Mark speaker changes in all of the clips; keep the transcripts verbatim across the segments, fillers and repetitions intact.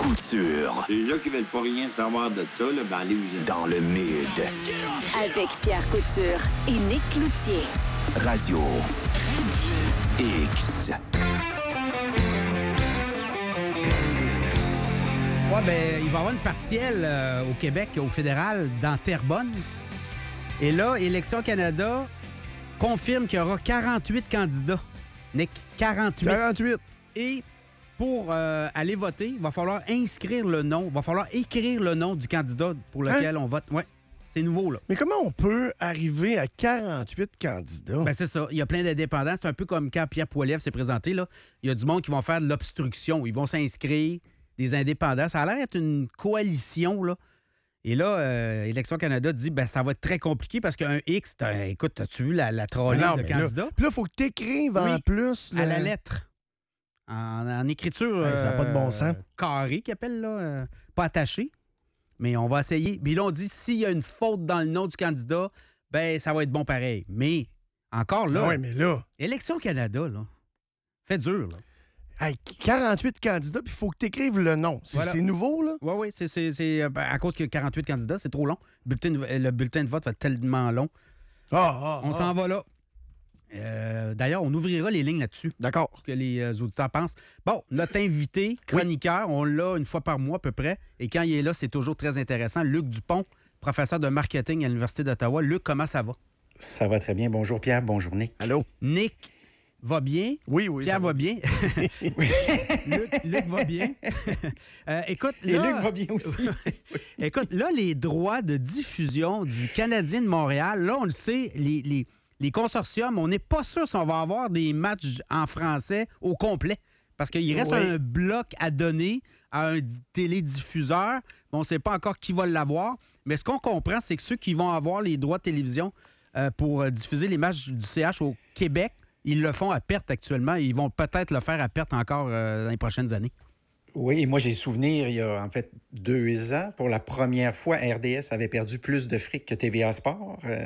Speaker 1: Couture.
Speaker 2: Les gens qui veulent pas rien savoir de ça, là, ben allez-vous.
Speaker 1: Dans le mid.
Speaker 3: Avec Pierre Couture et Nick Cloutier.
Speaker 1: Radio X.
Speaker 4: Ouais, ben, il va y avoir une partielle euh, au Québec, au fédéral, dans Terrebonne. Et là, Élections Canada confirme qu'il y aura quarante-huit candidats. Nick, quarante-huit.
Speaker 5: quarante-huit.
Speaker 4: Et pour euh, aller voter, il va falloir inscrire le nom, il va falloir écrire le nom du candidat pour lequel hein? on vote. Ouais, c'est nouveau, là.
Speaker 5: Mais comment on peut arriver à quarante-huit candidats?
Speaker 4: Ben c'est ça. Il y a plein d'indépendants. C'est un peu comme quand Pierre Poilievre s'est présenté, là. Il y a du monde qui vont faire de l'obstruction. Ils vont s'inscrire, des indépendants. Ça a l'air d'être une coalition, là. Et là, euh, Élections Canada dit ben ça va être très compliqué parce qu'un X, t'as, écoute, as-tu vu la, la trolley de candidats?
Speaker 5: Puis là, il faut que tu écrives
Speaker 4: oui,
Speaker 5: en plus.
Speaker 4: Là, à la lettre. En, en écriture.
Speaker 5: Ouais, ça n'a pas de bon sens.
Speaker 4: Euh, carré, qu'ils appellent, là. Euh, pas attaché. Mais on va essayer. Puis là, on dit s'il y a une faute dans le nom du candidat, ben ça va être bon pareil. Mais encore là.
Speaker 5: Ah oui, mais là.
Speaker 4: Élections Canada, là. Fait dur, là.
Speaker 5: Hey, quarante-huit candidats, puis il faut que tu écrives le nom. C'est,
Speaker 4: voilà.
Speaker 5: c'est nouveau, là?
Speaker 4: Oui, oui. C'est, c'est, c'est, ben, à cause qu'il y a quarante-huit candidats, c'est trop long. Le bulletin, le bulletin de vote va être tellement long.
Speaker 5: Ah, ah,
Speaker 4: on
Speaker 5: ah.
Speaker 4: s'en va là. Euh, d'ailleurs, on ouvrira les lignes là-dessus.
Speaker 5: D'accord.
Speaker 4: Ce que les euh, auditeurs pensent. Bon, notre invité, chroniqueur, oui. on l'a une fois par mois à peu près. Et quand il est là, c'est toujours très intéressant. Luc Dupont, professeur de marketing à l'Université d'Ottawa. Luc, comment ça va?
Speaker 6: Ça va très bien. Bonjour Pierre, bonjour Nick.
Speaker 5: Allô?
Speaker 4: Nick va bien.
Speaker 5: Oui, oui.
Speaker 4: Pierre va. va bien.
Speaker 6: oui.
Speaker 4: Luc, Luc va bien. euh, écoute, là,
Speaker 6: Et Luc va bien aussi.
Speaker 4: Écoute, là, les droits de diffusion du Canadien de Montréal, là, on le sait, les, les, les consortiums, on n'est pas sûr si on va avoir des matchs en français au complet. Parce qu'il reste oui. un bloc à donner à un télédiffuseur. On ne sait pas encore qui va l'avoir. Mais ce qu'on comprend, c'est que ceux qui vont avoir les droits de télévision euh, pour diffuser les matchs du C H au Québec, ils le font à perte actuellement et ils vont peut-être le faire à perte encore euh, dans les prochaines années.
Speaker 6: Oui, et moi, j'ai souvenir, il y a en fait deux ans, pour la première fois, R D S avait perdu plus de fric que T V A Sport. Euh,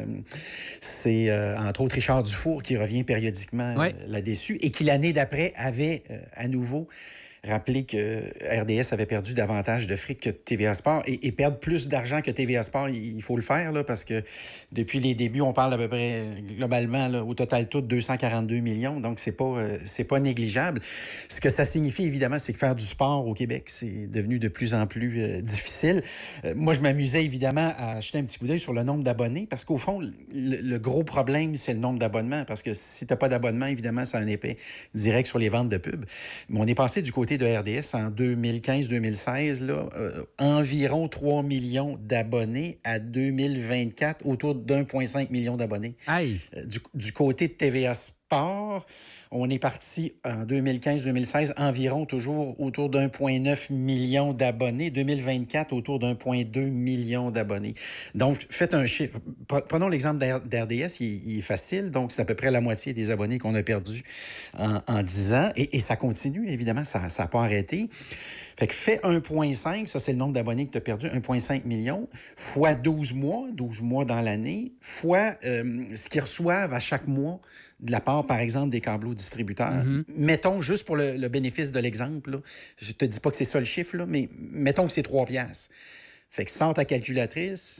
Speaker 6: c'est, euh, entre autres, Richard Dufour qui revient périodiquement
Speaker 4: ouais.
Speaker 6: euh, là-dessus et qui, l'année d'après, avait euh, à nouveau rappelé que R D S avait perdu davantage de fric que T V A Sport et, et perdre plus d'argent que T V A Sport, il faut le faire là, parce que depuis les débuts, on parle à peu près globalement, là, au total tout, deux cent quarante-deux millions. Donc, c'est pas, euh, c'est pas négligeable. Ce que ça signifie, évidemment, c'est que faire du sport au Québec, c'est devenu de plus en plus euh, difficile. Euh, moi, je m'amusais évidemment à jeter un petit coup d'œil sur le nombre d'abonnés parce qu'au fond, le, le gros problème, c'est le nombre d'abonnements parce que si tu n'as pas d'abonnement, évidemment, ça a un effet direct sur les ventes de pub. Mais on est passé du côté de R D S en deux mille quinze deux mille seize, là, euh, environ trois millions d'abonnés à deux mille vingt-quatre, autour d'un virgule cinq million d'abonnés.
Speaker 4: Aïe.
Speaker 6: Euh, du, du côté de T V A Sport, on est parti en deux mille quinze deux mille seize environ toujours autour d'un virgule neuf million d'abonnés. deux mille vingt-quatre, autour d'un virgule deux million d'abonnés. Donc, faites un chiffre. Prenons l'exemple d'R D S, il, il est facile. Donc, c'est à peu près la moitié des abonnés qu'on a perdus en, en dix ans. Et, et ça continue, évidemment, ça n'a pas arrêté. Fait que fais un virgule cinq, ça c'est le nombre d'abonnés que tu as perdu, un virgule cinq million, fois douze mois, douze mois dans l'année, fois euh, ce qu'ils reçoivent à chaque mois de la part, par exemple, des câbleaux distributeurs. Mm-hmm. Mettons, juste pour le, le bénéfice de l'exemple, là, je te dis pas que c'est ça le chiffre, là, mais mettons que c'est trois piastres. Fait que sors ta calculatrice,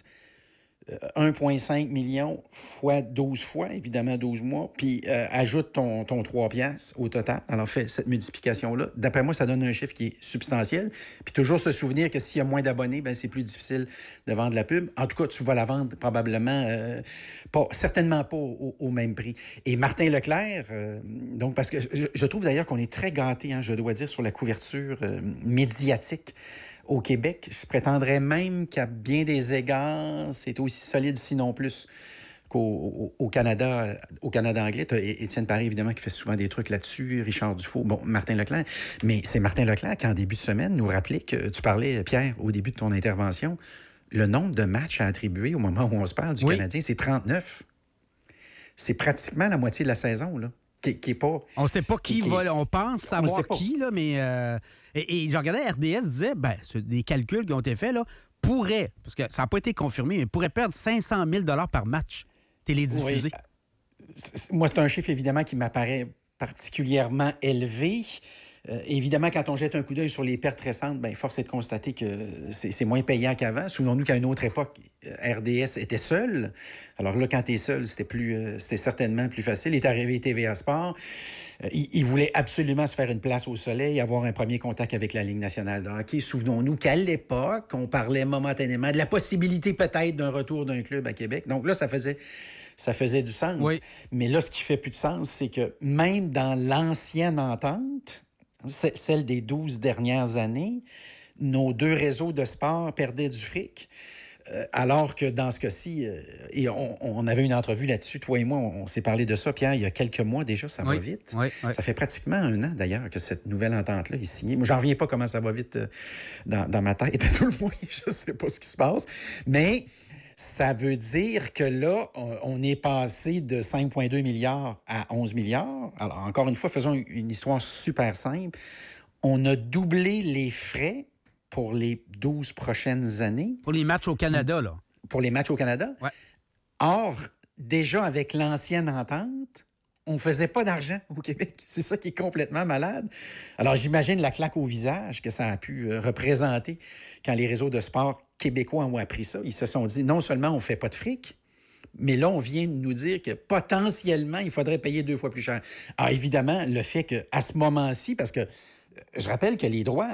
Speaker 6: un virgule cinq million fois douze fois, évidemment douze mois, puis euh, ajoute ton, ton trois piastres au total. Alors, fais cette multiplication-là. D'après moi, ça donne un chiffre qui est substantiel. Puis toujours se souvenir que s'il y a moins d'abonnés, ben c'est plus difficile de vendre la pub. En tout cas, tu vas la vendre probablement, euh, pas, certainement pas au, au même prix. Et Martin Leclerc, euh, donc parce que je, je trouve d'ailleurs qu'on est très gâtés, hein, je dois dire, sur la couverture euh, médiatique au Québec. Je prétendrais même qu'à bien des égards, c'est aussi solide, sinon plus, qu'au au, au Canada, au Canada anglais. Tu as Étienne Paré, évidemment, qui fait souvent des trucs là-dessus, Richard Dufault, bon, Martin Leclerc. Mais c'est Martin Leclerc qui, en début de semaine, nous rappelait que tu parlais, Pierre, au début de ton intervention, le nombre de matchs à attribuer au moment où on se parle du oui. Canadien, c'est trente-neuf. C'est pratiquement la moitié de la saison, là. Qui, qui est pas,
Speaker 4: on ne sait pas qui, qui va, on pense savoir
Speaker 6: on
Speaker 4: qui, là, mais... Euh, et, et je regardais, R D S disait, ben, des calculs qui ont été faits, là, pourrait, parce que ça n'a pas été confirmé, mais pourrait perdre cinq cent mille dollars par match télédiffusé.
Speaker 6: Oui. Moi, c'est un chiffre, évidemment, qui m'apparaît particulièrement élevé. Euh, évidemment, quand on jette un coup d'œil sur les pertes récentes, bien, force est de constater que c'est, c'est moins payant qu'avant. Souvenons-nous qu'à une autre époque, R D S était seul. Alors là, quand tu es seul, c'était, plus, euh, c'était certainement plus facile. Il est arrivé T V A Sport. Euh, il, il voulait absolument se faire une place au soleil, avoir un premier contact avec la Ligue nationale de hockey. Souvenons-nous qu'à l'époque, on parlait momentanément de la possibilité peut-être d'un retour d'un club à Québec. Donc là, ça faisait... Ça faisait du sens.
Speaker 4: Oui.
Speaker 6: Mais là, ce qui fait plus de sens, c'est que même dans l'ancienne entente, celle des douze dernières années, nos deux réseaux de sport perdaient du fric. Euh, alors que dans ce cas-ci, euh, et on, on avait une entrevue là-dessus, toi et moi, on, on s'est parlé de ça, Pierre, il y a quelques mois déjà, ça
Speaker 4: oui.
Speaker 6: va vite.
Speaker 4: Oui, oui.
Speaker 6: Ça fait pratiquement un an, d'ailleurs, que cette nouvelle entente-là est signée. Moi, j'en reviens pas comment ça va vite euh, dans, dans ma tête, à tout le moins, je sais pas ce qui se passe. Mais... ça veut dire que là, on est passé de cinq virgule deux milliards à onze milliards. Alors, encore une fois, faisons une histoire super simple. On a doublé les frais pour les douze prochaines années.
Speaker 4: Pour les matchs au Canada, là.
Speaker 6: Pour les matchs au Canada.
Speaker 4: Ouais.
Speaker 6: Or, déjà avec l'ancienne entente, on ne faisait pas d'argent au Québec. C'est ça qui est complètement malade. Alors, j'imagine la claque au visage que ça a pu euh, représenter quand les réseaux de sport québécois ont appris ça. Ils se sont dit, non seulement on ne fait pas de fric, mais là, on vient de nous dire que potentiellement, il faudrait payer deux fois plus cher. Alors, évidemment, le fait qu'à ce moment-ci, parce que je rappelle que les droits,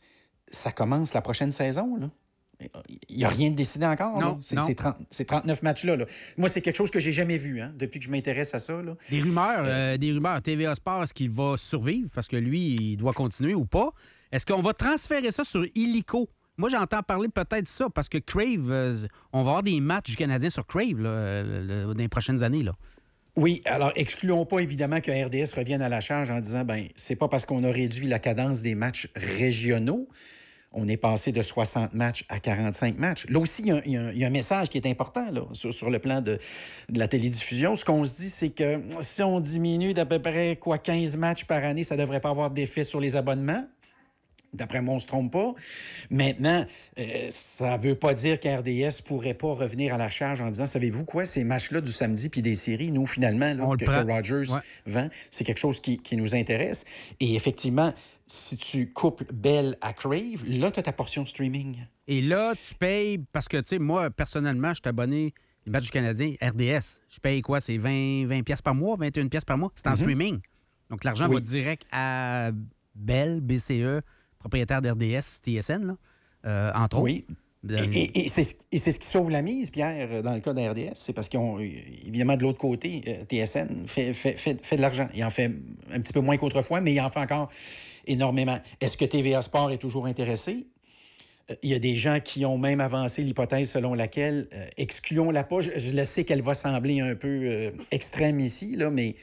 Speaker 6: ça commence la prochaine saison, là. Il n'y a rien de décidé encore.
Speaker 4: Non,
Speaker 6: là. C'est,
Speaker 4: non.
Speaker 6: c'est, trente, c'est trente-neuf matchs-là. Là. Moi, c'est quelque chose que j'ai jamais vu hein, depuis que je m'intéresse à ça. Là.
Speaker 4: Des rumeurs, euh, des rumeurs. T V A Sport, est-ce qu'il va survivre parce que lui, il doit continuer ou pas? Est-ce qu'on va transférer ça sur Illico? Moi, j'entends parler peut-être de ça parce que Crave, euh, on va avoir des matchs du Canadien sur Crave là, le, le, dans les prochaines années. Là.
Speaker 6: Oui, alors excluons pas évidemment que R D S revienne à la charge en disant ben c'est pas parce qu'on a réduit la cadence des matchs régionaux. On est passé de soixante matchs à quarante-cinq matchs. Là aussi, il y a, il y a, il y a un message qui est important là, sur, sur le plan de, de la télédiffusion. Ce qu'on se dit, c'est que si on diminue d'à peu près quoi, quinze matchs par année, ça ne devrait pas avoir d'effet sur les abonnements. D'après moi, on ne se trompe pas. Maintenant, euh, ça ne veut pas dire qu'R D S ne pourrait pas revenir à la charge en disant, savez-vous quoi, ces matchs-là du samedi puis des séries, nous, finalement, là,
Speaker 4: on
Speaker 6: que,
Speaker 4: le prend.
Speaker 6: que Rogers
Speaker 4: ouais.
Speaker 6: vend, c'est quelque chose qui, qui nous intéresse. Et effectivement, si tu couples Bell à Crave, là, tu as ta portion streaming.
Speaker 4: Et là, tu payes, parce que, tu sais, moi, personnellement, je suis abonné les matchs du Canadien, R D S. Je paye quoi? C'est vingt, vingt piastres par mois, vingt et un piastres par mois? C'est en mm-hmm. streaming. Donc, l'argent
Speaker 6: oui.
Speaker 4: va direct à Bell, B C E, propriétaire d'R D S, T S N, là, euh, entre
Speaker 6: oui.
Speaker 4: autres.
Speaker 6: Et, et, et, c'est, et c'est ce qui sauve la mise, Pierre, dans le cas d'R D S. C'est parce qu'ils ont, évidemment, de l'autre côté, T S N fait, fait, fait, fait de l'argent. Il en fait un petit peu moins qu'autrefois, mais il en fait encore énormément. Est-ce que T V A Sport est toujours intéressé? Il y a des gens qui ont même avancé l'hypothèse selon laquelle, euh, excluons la pas, je, je le sais qu'elle va sembler un peu euh, extrême ici, là, mais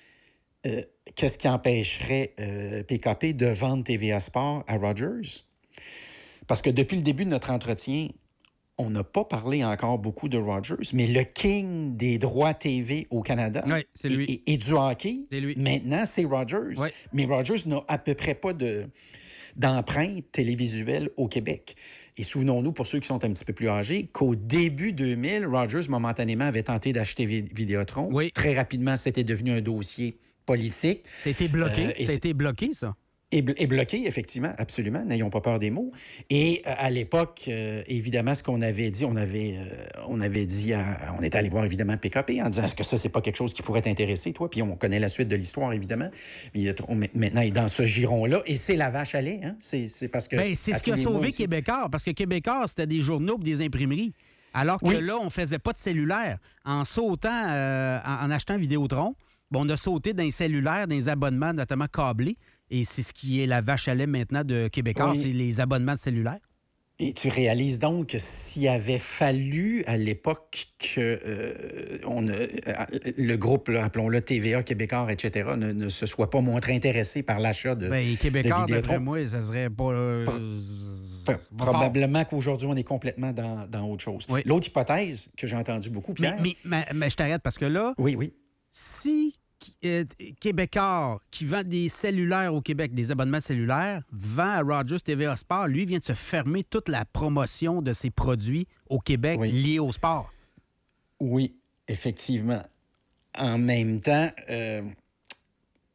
Speaker 6: euh, qu'est-ce qui empêcherait euh, P K P de vendre T V A Sport à Rogers? Parce que depuis le début de notre entretien, on n'a pas parlé encore beaucoup de Rogers, mais le king des droits T V au Canada
Speaker 4: oui, c'est lui.
Speaker 6: Et, et, et du hockey,
Speaker 4: c'est lui.
Speaker 6: Maintenant, c'est Rogers.
Speaker 4: Oui.
Speaker 6: Mais Rogers n'a à peu près pas de, d'empreinte télévisuelle au Québec. Et souvenons-nous, pour ceux qui sont un petit peu plus âgés, qu'au début deux mille, Rogers, momentanément, avait tenté d'acheter Vidéotron.
Speaker 4: Oui. Très
Speaker 6: rapidement, c'était devenu un dossier politique.
Speaker 4: Ça a été bloqué.
Speaker 6: Euh,
Speaker 4: ça a été bloqué, ça.
Speaker 6: Et, et bloqué, effectivement, absolument. N'ayons pas peur des mots. Et euh, à l'époque, euh, évidemment, ce qu'on avait dit, on avait, euh, on avait dit, à, on était allé voir évidemment P K P en disant, est-ce que ça, c'est pas quelque chose qui pourrait t'intéresser, toi? Puis on connaît la suite de l'histoire, évidemment. Puis on, maintenant, il est dans ce giron-là. Et c'est la vache à lait, hein? C'est, c'est parce que...
Speaker 4: Bien, c'est ce qui a sauvé Québécois, parce que Québécois, c'était des journaux et des imprimeries. Alors que oui. là, on faisait pas de cellulaire. En sautant, euh, en, en achetant Vidéotron, bon, on a sauté dans les cellulaires, dans les abonnements, notamment câblés. Et c'est ce qui est la vache à lait maintenant de Québécois, oui. c'est les abonnements de cellulaire.
Speaker 6: Et tu réalises donc que s'il avait fallu à l'époque que euh, on, euh, le groupe, là, appelons-le T V A, Québécois, et cetera, ne, ne se soit pas montré intéressé par l'achat de,
Speaker 4: Bien, Québécois,
Speaker 6: de
Speaker 4: d'après moi, ça serait pas... Euh,
Speaker 6: Pro- probablement fort. Qu'aujourd'hui, on est complètement dans, dans autre chose.
Speaker 4: Oui.
Speaker 6: L'autre hypothèse que j'ai entendue beaucoup, Pierre...
Speaker 4: Mais, mais, mais, mais je t'arrête parce que là...
Speaker 6: Oui, oui.
Speaker 4: Si... Euh, Québécois qui vend des cellulaires au Québec, des abonnements cellulaires, vend à Rogers T V A Sport, lui vient de se fermer toute la promotion de ses produits au Québec oui. liés au sport.
Speaker 6: Oui, effectivement. En même temps, euh,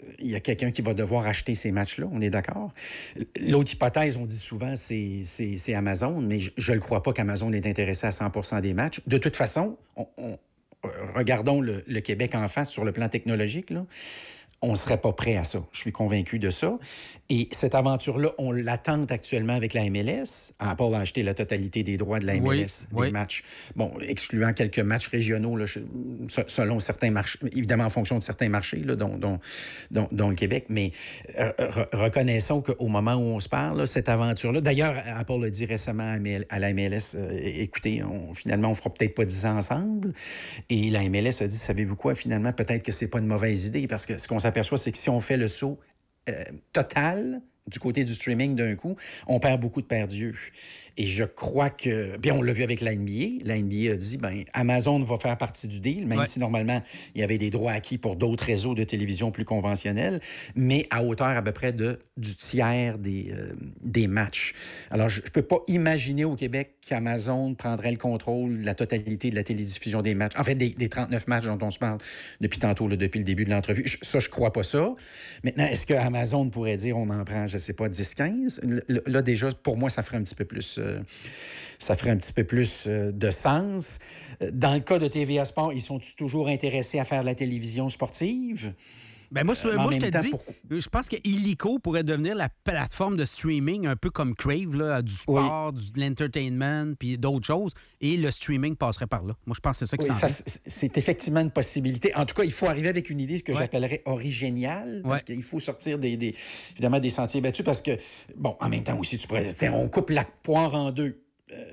Speaker 6: il y a quelqu'un qui va devoir acheter ces matchs-là, on est d'accord. L'autre hypothèse, on dit souvent, c'est, c'est, c'est Amazon, mais je ne crois pas qu'Amazon est intéressé à cent pour cent des matchs. De toute façon, on, on, regardons le, le Québec en face sur le plan technologique, là. On ne serait pas prêt à ça. Je suis convaincu de ça. Et cette aventure-là, on l'attend actuellement avec la M L S. Apple a acheté la totalité des droits de la M L S,
Speaker 4: oui,
Speaker 6: des
Speaker 4: oui.
Speaker 6: matchs. Bon, excluant quelques matchs régionaux, là, selon certains marchés, évidemment en fonction de certains marchés, là, dont, dont, dont, dont le Québec. Mais euh, re- reconnaissons qu'au moment où on se parle, là, cette aventure-là, d'ailleurs, Apple a dit récemment à la M L S, euh, écoutez, on, finalement, on ne fera peut-être pas dix ans ensemble. Et la M L S a dit, savez-vous quoi, finalement, peut-être que ce n'est pas une mauvaise idée, parce que ce qu'on s'aperçoit, c'est que si on fait le saut euh, total du côté du streaming d'un coup, on perd beaucoup de perdus. Et je crois que... Bien, on l'a vu avec la N B A. La N B A a dit, bien, Amazon va faire partie du deal, même ouais. si normalement, il y avait des droits acquis pour d'autres réseaux de télévision plus conventionnels, mais à hauteur à peu près de, du tiers des, euh, des matchs. Alors, je ne peux pas imaginer au Québec qu'Amazon prendrait le contrôle de la totalité de la télédiffusion des matchs. En fait, des, des trente-neuf matchs dont on se parle depuis tantôt, là, depuis le début de l'entrevue. Je, ça, je ne crois pas ça. Maintenant, est-ce que Amazon pourrait dire, on en prend, je ne sais pas, dix quinze? Là, déjà, pour moi, ça ferait un petit peu plus... Euh, ça ferait un petit peu plus euh, de sens. Dans le cas de T V A Sport, ils sont toujours intéressés à faire de la télévision sportive?
Speaker 4: Ben moi,
Speaker 6: euh,
Speaker 4: moi je te
Speaker 6: temps,
Speaker 4: dis,
Speaker 6: pour...
Speaker 4: je pense que Illico pourrait devenir la plateforme de streaming un peu comme Crave, là, du sport, oui. du, de l'entertainment, puis d'autres choses, et le streaming passerait par là. Moi, je pense que c'est ça qui
Speaker 6: oui,
Speaker 4: s'en
Speaker 6: ça, c'est effectivement une possibilité. En tout cas, il faut arriver avec une idée, ce que ouais. j'appellerais origéniale, parce ouais. qu'il faut sortir des, des, évidemment des sentiers battus, parce que, bon, en même temps aussi, tu pourrais dire, on coupe la poire en deux. Euh,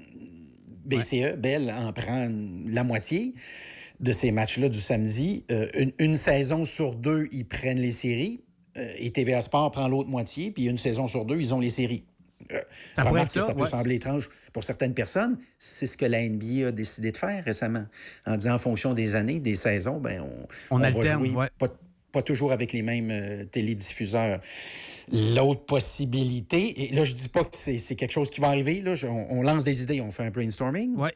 Speaker 6: B C E, ouais. Bell, en prend la moitié de ces matchs-là du samedi. Euh, une, une saison sur deux, ils prennent les séries. Euh, et T V A Sport prend l'autre moitié. Puis une saison sur deux, ils ont les séries. Euh, remarque que ça, ça peut ouais. sembler étrange pour certaines personnes. C'est ce que la N B A a décidé de faire récemment. En disant, en fonction des années, des saisons, ben on,
Speaker 4: on,
Speaker 6: on
Speaker 4: alterne,
Speaker 6: va jouer
Speaker 4: ouais.
Speaker 6: pas, pas toujours avec les mêmes euh, télédiffuseurs. L'autre possibilité, et là, je dis pas que c'est, c'est quelque chose qui va arriver. Là, je, on, on lance des idées, on fait un brainstorming.
Speaker 4: Oui.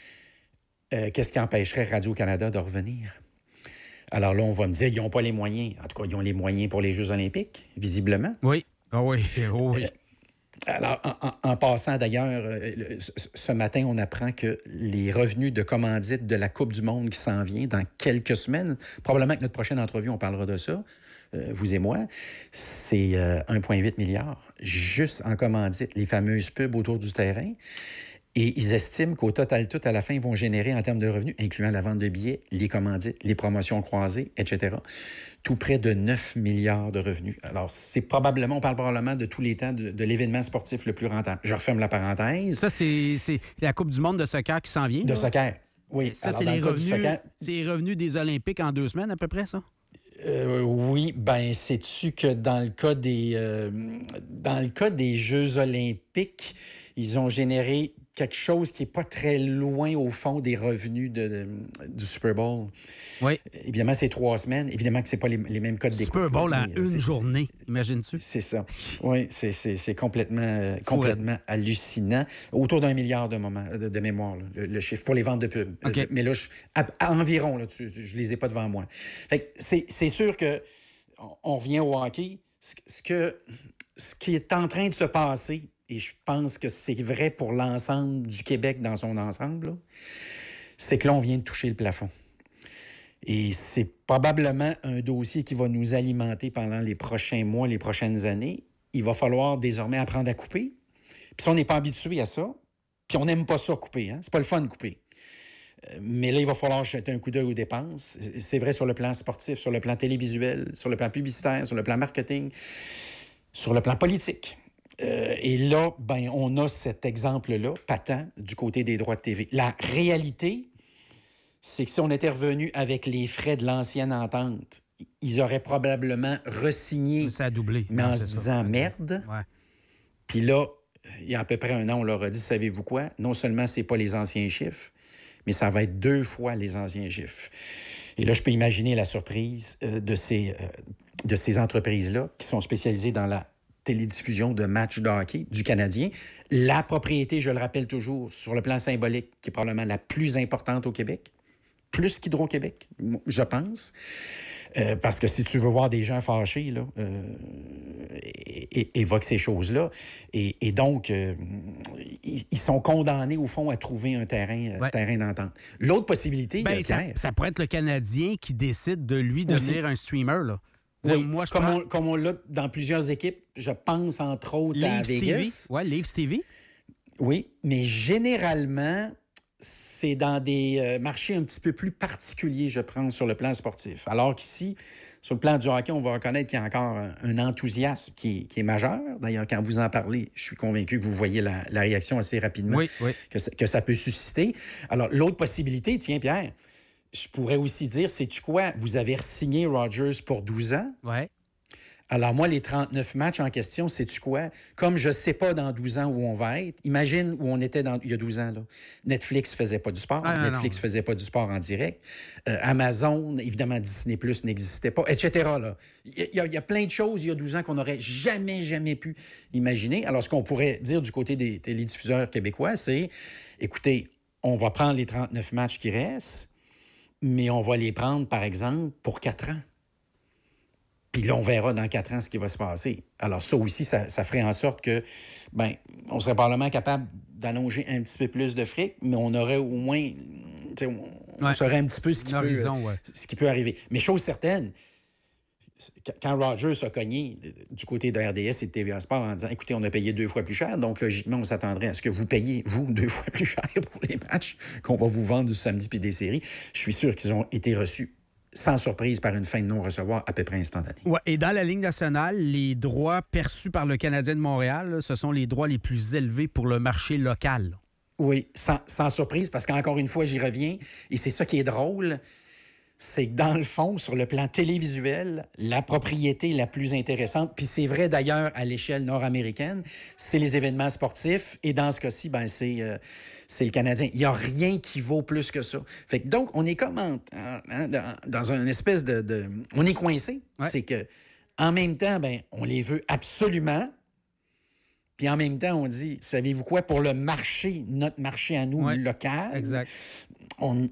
Speaker 6: Euh, qu'est-ce qui empêcherait Radio-Canada de revenir? Alors là, on va me dire, ils n'ont pas les moyens. En tout cas, ils ont les moyens pour les Jeux olympiques, visiblement.
Speaker 4: Oui. Ah oui, oh oui.
Speaker 6: Euh, alors, en, en, en passant, d'ailleurs, euh, ce, ce matin, on apprend que les revenus de commandite de la Coupe du monde qui s'en vient dans quelques semaines, probablement que notre prochaine entrevue, on parlera de ça, euh, vous et moi, c'est euh, un virgule huit milliard, juste en commandite, les fameuses pubs autour du terrain. Et ils estiment qu'au total, tout, à la fin, ils vont générer en termes de revenus, incluant la vente de billets, les commandites, les promotions croisées, et cetera, tout près de neuf milliards de revenus. Alors, c'est probablement, on parle probablement de tous les temps de, de l'événement sportif le plus rentable. Je referme la parenthèse.
Speaker 4: Ça, c'est, c'est la Coupe du monde de soccer qui s'en vient.
Speaker 6: De
Speaker 4: là.
Speaker 6: soccer, oui.
Speaker 4: Ça,
Speaker 6: Alors,
Speaker 4: c'est les revenus,
Speaker 6: soccer...
Speaker 4: c'est les revenus des Olympiques en deux semaines, à peu près, ça?
Speaker 6: Euh, oui, ben sais-tu que dans le cas des euh, dans le cas des Jeux olympiques, ils ont généré quelque chose qui n'est pas très loin, au fond, des revenus de, de, du Super Bowl.
Speaker 4: Oui.
Speaker 6: Évidemment, c'est trois semaines. Évidemment que ce n'est pas les, les mêmes codes d'écoute.
Speaker 4: Super Bowl en une c'est, journée, c'est, imagines-tu?
Speaker 6: C'est ça. Oui, c'est, c'est, c'est complètement, euh, complètement hallucinant. Autour d'un milliard de, moments, de, de mémoire, là, le, le chiffre, pour les ventes de pubs.
Speaker 4: Okay.
Speaker 6: Mais là, je, à, à environ, là, tu, je ne les ai pas devant moi. Fait que c'est, c'est sûr que on revient au hockey. Ce, ce, que, ce qui est en train de se passer, et je pense que c'est vrai pour l'ensemble du Québec dans son ensemble, là, c'est que là, on vient de toucher le plafond. Et c'est probablement un dossier qui va nous alimenter pendant les prochains mois, les prochaines années. Il va falloir désormais apprendre à couper. Puis si on n'est pas habitué à ça, puis on n'aime pas ça couper, hein? C'est pas le fun de couper. Mais là, il va falloir jeter un coup d'œil aux dépenses. C'est vrai sur le plan sportif, sur le plan télévisuel, sur le plan publicitaire, sur le plan marketing, sur le plan politique. Euh, et là, ben, on a cet exemple-là, patent, du côté des droits de T V. La réalité, c'est que si on était revenu avec les frais de l'ancienne entente, ils auraient probablement re-signé.
Speaker 4: Ça a doublé.
Speaker 6: Mais
Speaker 4: non,
Speaker 6: en se disant, merde.
Speaker 4: Ouais.
Speaker 6: Puis là, il y a à peu près un an, on leur a dit, savez-vous quoi? Non seulement c'est pas les anciens chiffres, mais ça va être deux fois les anciens chiffres. Et là, je peux imaginer la surprise euh, de ces, euh, de ces entreprises-là qui sont spécialisées dans la télédiffusion de matchs de hockey du Canadien. La propriété, je le rappelle toujours, sur le plan symbolique, qui est probablement la plus importante au Québec, plus qu'Hydro-Québec, je pense. Euh, parce que si tu veux voir des gens fâchés, là, euh, é- é- évoque ces choses-là. Et, et donc, euh, ils, ils sont condamnés, au fond, à trouver un terrain, euh,
Speaker 4: Ouais.
Speaker 6: terrain d'entente. L'autre possibilité,
Speaker 4: Ben,
Speaker 6: euh,
Speaker 4: ça,
Speaker 6: Pierre,
Speaker 4: ça pourrait être le Canadien qui décide de lui
Speaker 6: Aussi.
Speaker 4: devenir un streamer. Là. Dire,
Speaker 6: oui,
Speaker 4: moi, je
Speaker 6: comme,
Speaker 4: prends
Speaker 6: on, comme on l'a dans plusieurs équipes, je pense entre autres à
Speaker 4: Leafs T V.
Speaker 6: Vegas.
Speaker 4: Ouais, Leafs T V.
Speaker 6: Oui, mais généralement, c'est dans des euh, marchés un petit peu plus particuliers, je pense, sur le plan sportif. Alors qu'ici, sur le plan du hockey, on va reconnaître qu'il y a encore un, un enthousiasme qui est, qui est majeur. D'ailleurs, quand vous en parlez, je suis convaincu que vous voyez la, la réaction assez rapidement
Speaker 4: Oui, oui.
Speaker 6: que, ça, que ça peut susciter. Alors, l'autre possibilité, tiens, Pierre, je pourrais aussi dire, sais-tu quoi? Vous avez re-signé Rogers pour douze ans.
Speaker 4: Ouais.
Speaker 6: Alors, moi, les trente-neuf matchs en question, sais-tu quoi? Comme je ne sais pas dans douze ans où on va être, imagine où on était dans, il y a douze ans. Là. Netflix ne faisait pas du sport.
Speaker 4: Ah, non,
Speaker 6: Netflix ne faisait pas du sport en direct. Euh, Amazon, évidemment, Disney Plus n'existait pas, et cetera. Là. Il, y a, il y a plein de choses, il y a douze ans, qu'on n'aurait jamais, jamais pu imaginer. Alors, ce qu'on pourrait dire du côté des télédiffuseurs québécois, c'est, écoutez, on va prendre les trente-neuf matchs qui restent, mais on va les prendre, par exemple, pour quatre ans. Puis là, on verra dans quatre ans ce qui va se passer. Alors ça aussi, ça, ça ferait en sorte que, ben, on serait probablement capable d'allonger un petit peu plus de fric, mais on aurait au moins, tu sais, on, on
Speaker 4: Ouais.
Speaker 6: saurait un petit peu ce qui,
Speaker 4: Un
Speaker 6: peut,
Speaker 4: horizon, ouais.
Speaker 6: ce qui peut arriver. Mais chose certaine, quand Rogers a cogné du côté de R D S et de T V A Sport en disant, écoutez, on a payé deux fois plus cher, donc logiquement, on s'attendrait à ce que vous payiez, vous, deux fois plus cher pour les matchs qu'on va vous vendre du samedi puis des séries. Je suis sûr qu'ils ont été reçus sans surprise par une fin de non-recevoir à peu près instantanée.
Speaker 4: Ouais, et dans la Ligue nationale, les droits perçus par le Canadien de Montréal, là, ce sont les droits les plus élevés pour le marché local.
Speaker 6: Oui, sans, sans surprise, parce qu'encore une fois, j'y reviens, et c'est ça qui est drôle, c'est que dans le fond, sur le plan télévisuel, la propriété la plus intéressante, puis c'est vrai d'ailleurs à l'échelle nord-américaine, c'est les événements sportifs, et dans ce cas-ci, ben, c'est, euh, c'est le Canadien. Il n'y a rien qui vaut plus que ça. Fait que donc, on est comme en- en- hein, dans, dans une espèce de... de- on est coincé.
Speaker 4: Ouais.
Speaker 6: C'est que en même temps, ben, on les veut absolument. Puis en même temps, on dit, savez-vous quoi, pour le marché, notre marché à nous,
Speaker 4: Ouais,
Speaker 6: local,
Speaker 4: exact.
Speaker 6: on,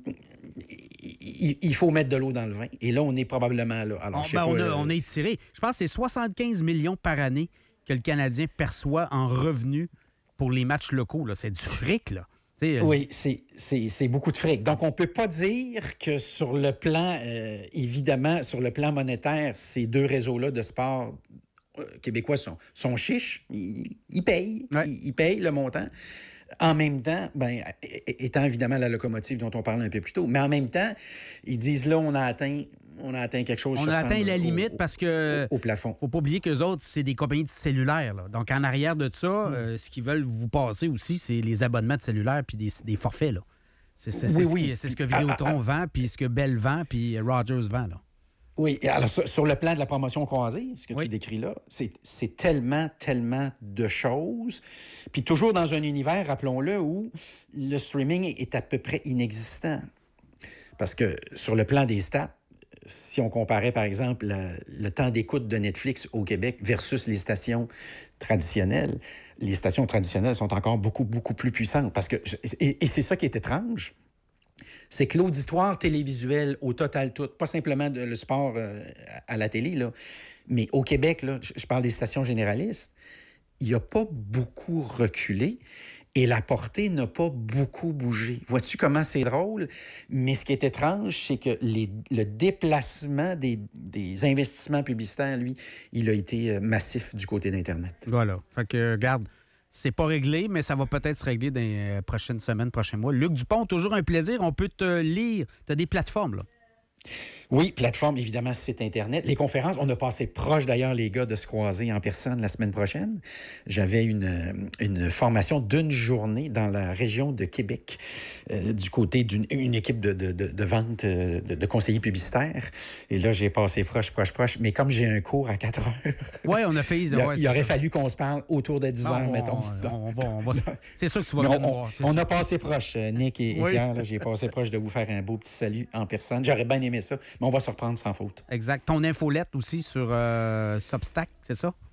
Speaker 6: il, il faut mettre de l'eau dans le vin. Et là, on est probablement là. Alors,
Speaker 4: On,
Speaker 6: je sais
Speaker 4: ben,
Speaker 6: pas,
Speaker 4: on, a,
Speaker 6: euh,
Speaker 4: on a étiré. Je pense que c'est soixante-quinze millions par année que le Canadien perçoit en revenus pour les matchs locaux. Là. C'est du fric, là. Tu sais,
Speaker 6: Oui, c'est, c'est, c'est beaucoup de fric. Donc, on ne peut pas dire que sur le plan, euh, évidemment, sur le plan monétaire, ces deux réseaux-là de sport euh, québécois sont, sont chiches. Ils, ils payent.
Speaker 4: Ouais.
Speaker 6: Ils, ils payent le montant. En même temps, ben, étant évidemment la locomotive dont on parlait un peu plus tôt, mais en même temps, ils disent là, on a atteint, on a atteint quelque chose.
Speaker 4: On
Speaker 6: qui
Speaker 4: a atteint
Speaker 6: ressemble
Speaker 4: la
Speaker 6: au-
Speaker 4: limite
Speaker 6: au-
Speaker 4: parce que
Speaker 6: Au, au plafond.
Speaker 4: faut pas oublier qu'eux autres, c'est des compagnies de cellulaire. Là. Donc, en arrière de ça,
Speaker 6: Mm.
Speaker 4: euh, ce qu'ils veulent vous passer aussi, c'est les abonnements de cellulaire puis des, des forfaits. Là. C'est, c'est, c'est
Speaker 6: Oui,
Speaker 4: ce
Speaker 6: oui.
Speaker 4: qui- c'est ce que
Speaker 6: Ah,
Speaker 4: Vidéotron vend, puis ce que Bell vend, puis Rogers vend. Là.
Speaker 6: Oui, alors sur, sur le plan de la promotion croisée, ce que
Speaker 4: Oui.
Speaker 6: tu décris là, c'est, c'est tellement, tellement de choses. Puis toujours dans un univers, rappelons-le, où le streaming est à peu près inexistant. Parce que sur le plan des stats, si on comparait, par exemple, la- le temps d'écoute de Netflix au Québec versus les stations traditionnelles, les stations traditionnelles sont encore beaucoup, beaucoup plus puissantes. Parce que, et, et c'est ça qui est étrange, c'est que l'auditoire télévisuel au total tout, pas simplement de, le sport euh, à la télé, là, mais au Québec, là, je, je parle des stations généralistes, il n'a pas beaucoup reculé et la portée n'a pas beaucoup bougé. Vois-tu comment c'est drôle? Mais ce qui est étrange, c'est que les, le déplacement des, des investissements publicitaires, lui, il a été euh, massif du côté d'Internet.
Speaker 4: Voilà. Fait que, regarde, c'est pas réglé, mais ça va peut-être se régler dans les prochaines semaines, prochains mois. Luc Dupont, toujours un plaisir. On peut te lire. Tu as des plateformes, là.
Speaker 6: Oui, plateforme, évidemment, site Internet. Les conférences, on a passé proche, d'ailleurs, les gars, de se croiser en personne la semaine prochaine. J'avais une, une formation d'une journée dans la région de Québec, euh, du côté d'une une équipe de, de, de, de vente euh, de, de conseillers publicitaires. Et là, j'ai passé proche, proche, proche. Mais comme j'ai un cours à quatre heures,
Speaker 4: Oui, on a fait.
Speaker 6: il, a-
Speaker 4: ouais,
Speaker 6: il
Speaker 4: c'est
Speaker 6: aurait
Speaker 4: ça.
Speaker 6: fallu qu'on se parle autour de dix
Speaker 4: Ah,
Speaker 6: heures,
Speaker 4: on,
Speaker 6: mettons.
Speaker 4: on, on va, on va- c'est sûr que tu vas
Speaker 6: Mais
Speaker 4: venir
Speaker 6: on,
Speaker 4: nous
Speaker 6: on-
Speaker 4: voir. c'est
Speaker 6: on
Speaker 4: sûr.
Speaker 6: a passé proche, euh, Nick et, et
Speaker 4: Oui.
Speaker 6: Pierre. là, j'ai passé proche de vous faire un beau petit salut en personne. J'aurais bien aimé ça, mais on va se reprendre sans faute.
Speaker 4: Exact. Ton infolette aussi sur euh, Substack, c'est ça?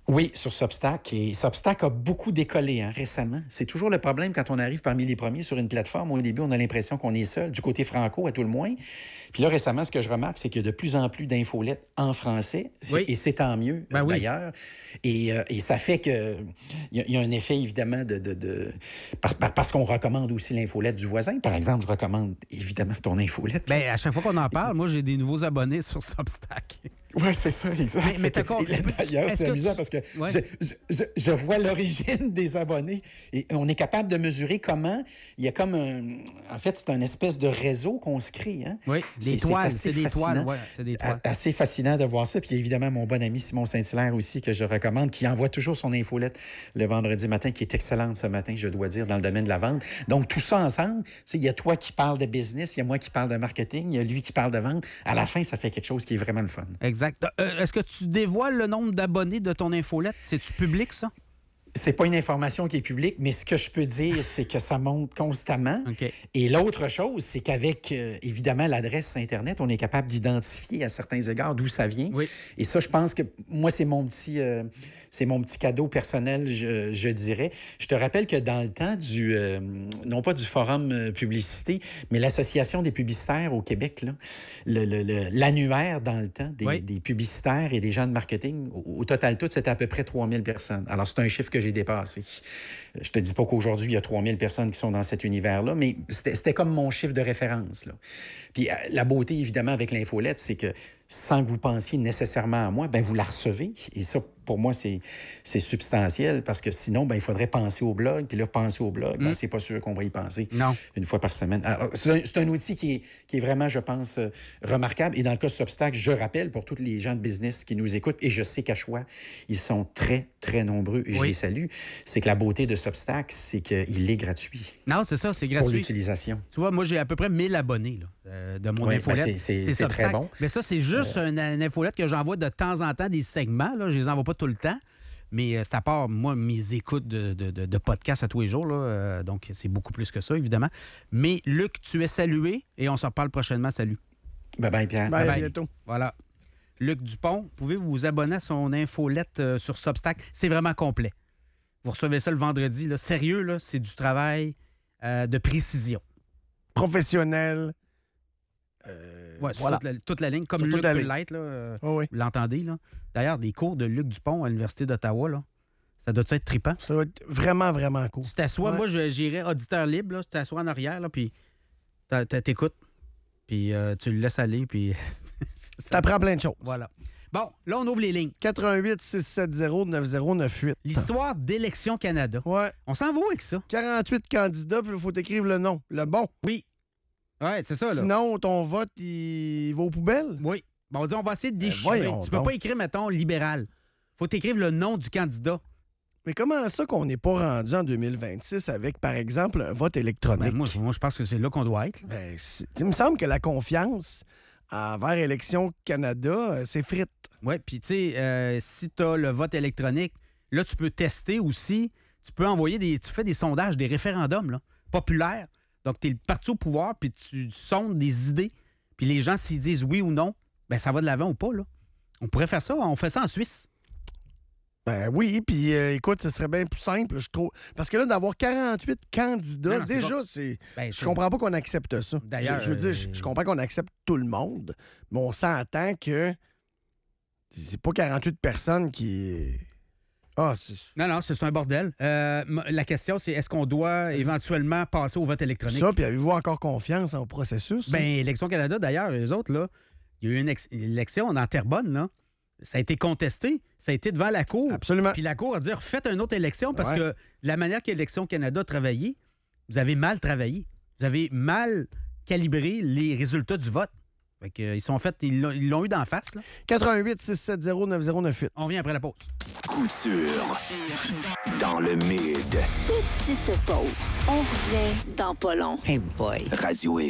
Speaker 6: Oui, sur Substack. Et Substack a beaucoup décollé hein, récemment. C'est toujours le problème quand on arrive parmi les premiers sur une plateforme. Au début, on a l'impression qu'on est seul, du côté franco à tout le moins. Puis là, récemment, ce que je remarque, c'est qu'il y a de plus en plus d'infolettes en français.
Speaker 4: Oui.
Speaker 6: Et c'est tant mieux,
Speaker 4: Ben oui.
Speaker 6: d'ailleurs. Et, euh, et ça fait que il y, y a un effet, évidemment, de... de, de par, par, parce qu'on recommande aussi l'infolette du voisin. Par exemple, je recommande, évidemment, ton infolette.
Speaker 4: Bien, à chaque fois qu'on en parle, moi, j'ai des nouveaux abonnés sur Substack.
Speaker 6: Oui, c'est ça, exact.
Speaker 4: Mais, mais t'as con-
Speaker 6: D'ailleurs,
Speaker 4: est-ce
Speaker 6: c'est
Speaker 4: que
Speaker 6: amusant
Speaker 4: tu-
Speaker 6: parce que
Speaker 4: Ouais.
Speaker 6: je, je- je- je vois l'origine des abonnés et on est capable de mesurer comment il y a comme un... En fait, c'est un espèce de réseau qu'on se crée. Hein?
Speaker 4: Oui,
Speaker 6: C'est-
Speaker 4: des
Speaker 6: c'est
Speaker 4: toiles,
Speaker 6: assez
Speaker 4: c'est des
Speaker 6: fascinant.
Speaker 4: toiles. Ouais, c'est des toiles.
Speaker 6: A- Assez fascinant de voir ça. Puis évidemment, mon bon ami Simon Saint-Hilaire aussi, que je recommande, qui envoie toujours son infolette le vendredi matin, qui est excellente ce matin, je dois dire, dans le domaine de la vente. Donc, tout ça ensemble, tu sais, il y a toi qui parles de business, il y a moi qui parle de marketing, il y a lui qui parle de vente. À la fin, ça fait quelque chose qui est vraiment le fun.
Speaker 4: Exact. Euh, Est-ce que tu dévoiles le nombre d'abonnés de ton infolette? C'est-tu public, ça?
Speaker 6: C'est pas une information qui est publique, mais ce que je peux dire, c'est que ça monte constamment.
Speaker 4: OK.
Speaker 6: Et l'autre chose, c'est qu'avec, euh, évidemment, l'adresse Internet, on est capable d'identifier à certains égards d'où ça vient.
Speaker 4: Oui.
Speaker 6: Et ça, je pense que moi, c'est mon petit, euh, c'est mon petit cadeau personnel, je, je dirais. Je te rappelle que dans le temps du, euh, non pas du forum euh, publicité, mais l'Association des publicitaires au Québec, là, le- le- le- l'annuaire dans le temps des,
Speaker 4: Oui.
Speaker 6: des publicitaires et des gens de marketing, au, au total tout, c'était à peu près trois mille personnes. Alors, c'est un chiffre que j'ai dépassé. Je te dis pas qu'aujourd'hui, il y a trois mille personnes qui sont dans cet univers-là, mais c'était c'était comme mon chiffre de référence, là. Puis euh, la beauté, évidemment, avec l'infolette, c'est que sans que vous pensiez nécessairement à moi, ben vous la recevez. Et ça, pour moi, c'est c'est substantiel parce que sinon, ben il faudrait penser au blog. Puis là, penser au blog, ben, c'est pas sûr qu'on va y penser
Speaker 4: Non.
Speaker 6: une fois par semaine. Alors, c'est un, c'est un outil qui est, qui est vraiment, je pense, euh, remarquable. Et dans le cas de Substack, je rappelle pour tous les gens de business qui nous écoutent, et je sais qu'à Choix, ils sont très, très nombreux, et je
Speaker 4: Oui.
Speaker 6: les salue, c'est que la beauté de Substack, c'est qu'il est gratuit
Speaker 4: Non, c'est ça, c'est
Speaker 6: pour
Speaker 4: gratuit.
Speaker 6: l'utilisation.
Speaker 4: Tu vois, moi, j'ai à peu près mille abonnés là, euh, de mon
Speaker 6: Ouais,
Speaker 4: infolette.
Speaker 6: ben, c'est- c'est- c'est
Speaker 4: Substack.
Speaker 6: très bon.
Speaker 4: Mais ça, c'est juste une, une infolette que j'envoie de temps en temps, des segments. Là. Je les envoie pas tout le temps. Mais euh, c'est à part, moi, mes écoutes de, de, de, de podcasts à tous les jours. Là, euh, donc, c'est beaucoup plus que ça, évidemment. Mais Luc, tu es salué et on se reparle prochainement. Salut.
Speaker 6: Bye-bye, Pierre.
Speaker 5: Bye, à
Speaker 4: Bye.
Speaker 5: bientôt.
Speaker 4: Voilà. Luc Dupont, pouvez-vous vous abonner à son infolette euh, sur Substack? C'est vraiment complet. Vous recevez ça le vendredi. Là. Sérieux, là, c'est du travail euh, de précision.
Speaker 5: Professionnel. Euh,
Speaker 4: Ouais, sur
Speaker 5: voilà.
Speaker 4: toute, la, toute la ligne, comme
Speaker 5: Sur toute
Speaker 4: Luc
Speaker 5: la
Speaker 4: peut
Speaker 5: ligne.
Speaker 4: l'être. Là, euh,
Speaker 5: Oh oui.
Speaker 4: vous l'entendez, là. D'ailleurs, des cours de Luc Dupont à l'Université d'Ottawa, là, ça doit être trippant.
Speaker 5: Ça va être vraiment, vraiment cool.
Speaker 4: Tu t'assois,
Speaker 5: Ouais.
Speaker 4: moi, je- j'irais auditeur libre, là, tu t'assois en arrière, là, puis t'a- t'a- t'écoutes, puis euh, tu le laisses aller, puis... ça-
Speaker 5: T'apprends plein de choses.
Speaker 4: Voilà. Bon, là, on ouvre les lignes.
Speaker 5: quatre un huit six sept zéro neuf zéro neuf huit.
Speaker 4: L'histoire d'Élections Canada.
Speaker 5: Ouais.
Speaker 4: On s'en va où avec ça?
Speaker 5: quarante-huit candidats, puis il faut écrire le nom. Le bon.
Speaker 4: Oui. Ouais, c'est ça, là.
Speaker 5: Sinon, ton vote, il va aux poubelles.
Speaker 4: Oui. Bon, on dit, on va essayer de déchiffrer.
Speaker 5: voyons
Speaker 4: tu peux
Speaker 5: donc.
Speaker 4: pas écrire, mettons, libéral. Faut t'écrire le nom du candidat.
Speaker 5: Mais comment ça qu'on n'est pas rendu en deux mille vingt-six avec, par exemple, un vote électronique?
Speaker 4: Ben, moi, je- moi, je pense que c'est là qu'on doit être. là.
Speaker 5: Ben, c'est- il me semble que la confiance envers Élections Canada, euh, c'est frite.
Speaker 4: Oui, puis tu sais, euh, si tu as le vote électronique, là, tu peux tester aussi. Tu peux envoyer des. Tu fais des sondages, des référendums là, populaires. Donc, tu es le parti au pouvoir, puis tu sondes des idées. Puis les gens, s'ils disent oui ou non, ben ça va de l'avant ou pas, là. On pourrait faire ça. On fait ça en Suisse.
Speaker 5: Ben oui, puis euh, écoute, ce serait bien plus simple, je trouve. Parce que là, d'avoir quarante-huit candidats,
Speaker 4: Non, non, c'est
Speaker 5: déjà,
Speaker 4: pas-
Speaker 5: c'est...
Speaker 4: Ben,
Speaker 5: Je
Speaker 4: c'est-
Speaker 5: comprends pas qu'on accepte ça.
Speaker 4: D'ailleurs,
Speaker 5: Je, je veux dire,
Speaker 4: euh,
Speaker 5: je, je comprends qu'on accepte tout le monde, mais on s'entend que c'est pas quarante-huit personnes qui... Ah, c'est...
Speaker 4: Non, non, c'est c'est un bordel. Euh, m- la question, c'est est-ce qu'on doit éventuellement passer au vote électronique?
Speaker 5: Ça, puis avez-vous encore confiance en processus?
Speaker 4: Ben, Élections Canada, d'ailleurs, les autres, là, il y a eu une, ex- une élection en Terrebonne, là. Ça a été contesté. Ça a été devant la Cour.
Speaker 5: Absolument.
Speaker 4: Puis la Cour a dit faites une autre élection parce
Speaker 5: Ouais.
Speaker 4: que la manière qu'Élections Canada a travaillé, vous avez mal travaillé. Vous avez mal calibré les résultats du vote. Fait que, euh, ils sont faits, ils l'ont, ils l'ont eu d'en face. Là.
Speaker 5: quatre un huit six sept zéro neuf zéro neuf huit.
Speaker 4: On revient après la pause.
Speaker 1: Couture. Dans le mid.
Speaker 3: Petite pause. On revient dans pas long.
Speaker 1: Radio